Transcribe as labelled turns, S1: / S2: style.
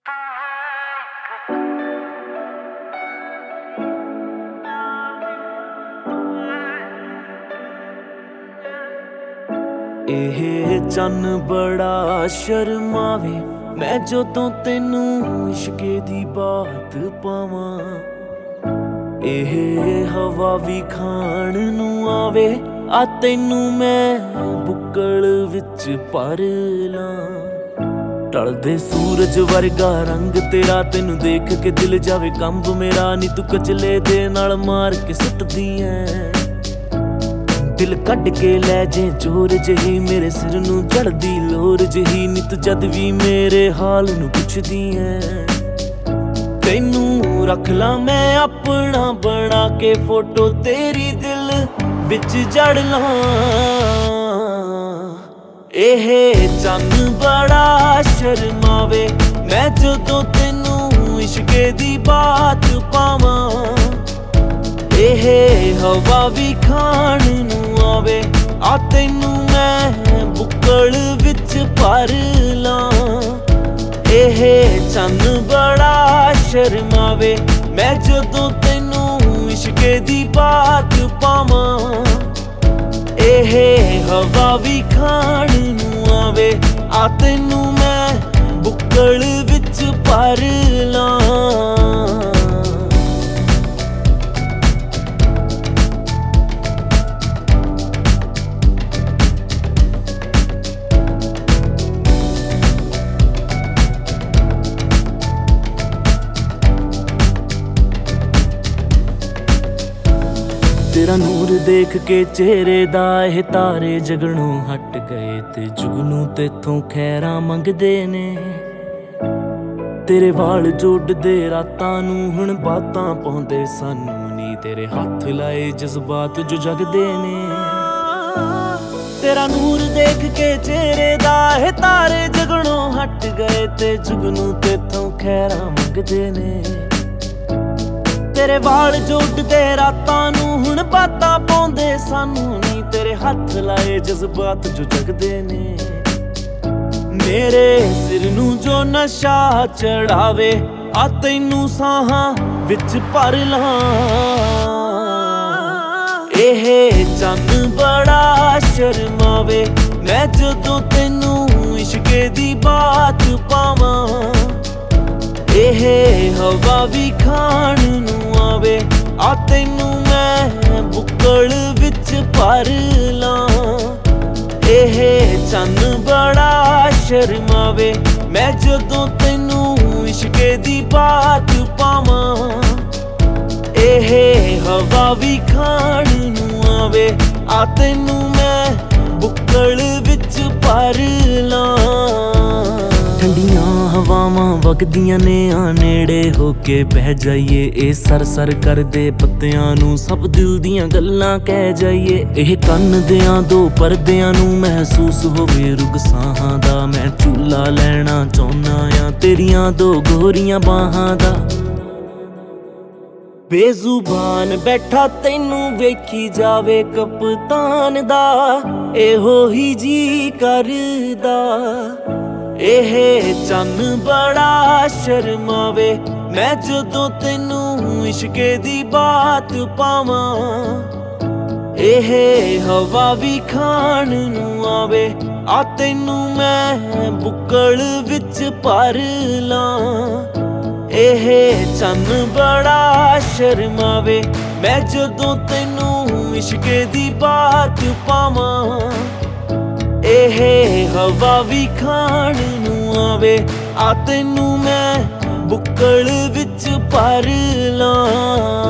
S1: ਇਹ ਚੰਨ ਬੜਾ ਸ਼ਰਮਾਵੇ ਮੈਂ ਜਦੋਂ ਤੈਨੂੰ ਇਸ਼ਕੇ ਦੀ ਬਾਤ ਪਾਵਾਂ। ਇਹ ਹਵਾ ਵੀ ਖਾਣ ਨੂੰ ਆਵੇ ਆ ਤੈਨੂੰ ਮੈਂ ਬੁੱਕਲ ਵਿੱਚ ਭਰ ਲਾਂ। ਢਲਦੇ ਸੂਰਜ ਵਰਗਾ ਰੰਗ ਤੇਰਾ ਤੈਨੂੰ ਦੇਖ ਕੇ ਦਿਲ ਜਾਵੇ ਕੰਬ ਮੇਰਾ। ਨੀ ਤੂੰ ਕਚਲੇ ਦੇ ਨਾਲ ਮਾਰ ਕੇ ਸੁੱਟਦੀ ਐ ਦਿਲ ਕੱਢ ਕੇ ਲੈ ਜੇ ਜ਼ੋਰ ਜਿਹੀ ਮੇਰੇ ਸਿਰ ਨੂੰ ਜੜਦੀ ਲੋਰ ਜਿਹੀ। ਨੀ ਤੂੰ ਜਦ ਵੀ ਮੇਰੇ ਹਾਲ ਨੂੰ ਪੁੱਛਦੀ ਐ ਤੈਨੂੰ ਰੱਖ ਲਾਂ ਮੈਂ ਆਪਣਾ ਬਣਾ ਕੇ ਫੋਟੋ ਤੇਰੀ ਦਿਲ ਵਿੱਚ ਜੜ ਲਾਂ। ਇਹ ਚੰਨ ਬੜਾ ਸ਼ਰਮਾਵੇ ਮੈਂ ਜਦੋਂ ਤੈਨੂੰ ਇਸ਼ਕੇ ਦੀ ਬਾਤ ਪਾਵਾਂ। ਇਹ ਹਵਾ ਵੀ ਖਾਣ ਨੂੰ ਆਵੇ ਆ ਤੈਨੂੰ ਮੈਂ ਬੁੱਕਲ ਵਿੱਚ ਭਰ ਲਾਂ। ਇਹ ਚੰਨ ਬੜਾ ਸ਼ਰਮਾਵੇ ਮੈਂ ਜਦੋਂ ਤੈਨੂੰ ਇਸ਼ਕੇ ਦੀ ਬਾਤ ਪਾਵਾਂ। ਇਹ ਹਵਾ ਵੀ ਖਾਣ ਨੂੰ ਆਵੇ ਆ ਤੈਨੂੰ ਮੈਂ ਬੁੱਕਲ ਵਿੱਚ ਭਰ ਲਾਂ। ਤੇਰਾ ਨੂਰ ਦੇਖ ਕੇ ਚਿਹਰੇ ਦਾ ਇਹ ਤਾਰੇ ਜਗਣੋਂ ਹਟ ਗਏ ਤੇ ਜੁਗਨੂੰ ਤੇਥੋਂ ਖੈਰਾਂ ਮੰਗਦੇ ਨੇ। ਤੇਰੇ ਵਾਲ ਜੋੜਦੇ ਰਾਤਾਂ ਨੂੰ ਹੁਣ ਬਾਤਾਂ ਪਾਉਂਦੇ ਸਾਨੂੰ ਨੀ ਤੇਰੇ ਹੱਥ ਲਾਏ ਜਜ਼ਬਾਤ ਜੋ ਜਗਦੇ ਨੇ। ਤੇਰਾ ਨੂਰ ਦੇਖ ਕੇ ਚਿਹਰੇ ਦਾ ਇਹ ਤਾਰੇ ਜਗਣੋਂ ਹਟ ਗਏ ਤੇ ਜੁਗਨੂੰ ਤੇਥੋਂ ਖੈਰਾਂ ਮੰਗਦੇ ਨੇ। ਤੇਰੇ ਵਾਲ ਜੋੜਦੇ ਰਾਤਾਂ ਨੂੰ ਹੁਣ ਬਾਤਾਂ ਪਾਉਂਦੇ ਸਾਨੂੰ ਨੀ ਤੇਰੇ ਹੱਥ ਲਾਏ ਜਜ਼ਬਾਤ ਜੋ ਜਗਦੇ ਨੇ। ਮੇਰੇ ਸਿਰ ਨੂੰ ਜੋ ਨਸ਼ਾ ਚੜਾਵੇ ਆ ਤੈਨੂੰ ਸਾਹਾਂ ਵਿੱਚ ਭਰ ਲਾਂ। ਇਹ ਚੰਨ ਬੜਾ ਸ਼ਰਮਾਵੇ ਮੈਂ ਜਦੋਂ ਤੈਨੂੰ ਇਸ਼ਕੇ ਦੀ ਬਾਤ ਪਾਵਾਂ। ਇਹ ਹਵਾ ਵੀ ਖਾਣ ਨੂੰ ਆਵੇ ਆ ਤੈਨੂੰ ਮੈਂ ਬੁੱਕਲ ਵਿੱਚ ਭਰ ਲਾਂ। ਇਹ ਚੰਨ ਬੜਾ ਸ਼ਰਮਾਵੇ ਮੈਂ ਜਦੋਂ ਤੈਨੂੰ ਇਸ਼ਕੇ ਦੀ ਬਾਤ ਪਾਵਾਂ। ਇਹ ਹਵਾ ਵੀ ਖਾਣ ਨੂੰ ਆਵੇ ਆ ਤੈਨੂੰ ਮੈਂ ਬੁੱਕਲ ਵਿੱਚ ਭਰ ਲਾਂ। ਠੰਡੀਆਂ ਹਵਾਵਾਂ ਵਗਦੀਆਂ ਨੇ ਆ ਨੇੜੇ ਹੋ ਕੇ ਬਹਿ ਜਾਈਏ। ਇਹ ਸਰ ਕਰਦੇ ਪੱਤਿਆਂ ਨੂੰ ਸਭ ਦਿਲ ਦੀਆਂ ਗੱਲਾਂ ਕਹਿ ਜਾਈਏ। ਇਹ ਕੰਨ ਦਿਆਂ ਦੋ ਪਰਦਿਆਂ ਨੂੰ ਮਹਿਸੂਸ ਹੋਵੇ ਰੁਗ ਸਾਹਾਂ ਦਾ। ਮੈਂ ਝੂਲਾ ਲੈਣਾ ਚਾਹੁੰਦਾ ਆ ਤੇਰੀਆਂ ਦੋ ਗੋਰੀਆਂ ਬਾਹਾਂ ਦਾ। ਬੇਜ਼ੁਬਾਨ ਬੈਠਾ ਤੈਨੂੰ ਵੇਖੀ ਜਾਵੇ ਕਪਤਾਨ ਦਾ ਇਹੋ ਹੀ ਜੀ ਕਰਦਾ। ਇਹ ਚੰਨ ਬੜਾ ਸ਼ਰਮਾਵੇ ਮੈਂ ਜਦੋਂ ਤੈਨੂੰ ਇਸ਼ਕੇ ਦੀ ਬਾਤ ਪਾਵਾਂ। ਇਹ ਹਵਾ ਵੀ ਖਾਣ ਨੂੰ ਆਵੇ ਆ ਤੈਨੂੰ ਮੈਂ ਬੁੱਕਲ ਵਿੱਚ ਭਰ ਲਾਂ। ਇਹ ਚੰਨ ਬੜਾ ਸ਼ਰਮਾਵੇ ਮੈਂ ਜਦੋਂ ਤੈਨੂੰ ਇਸ਼ਕੇ ਦੀ ਬਾਤ ਪਾਵਾਂ। ਇਹ ਹਵਾ ਵੀ ਖਾਣ ਨੂੰ ਆਵੇ ਆ ਤੈਨੂੰ ਮੈਂ ਬੁੱਕਲ ਵਿੱਚ ਭਰ ਲਾਂ।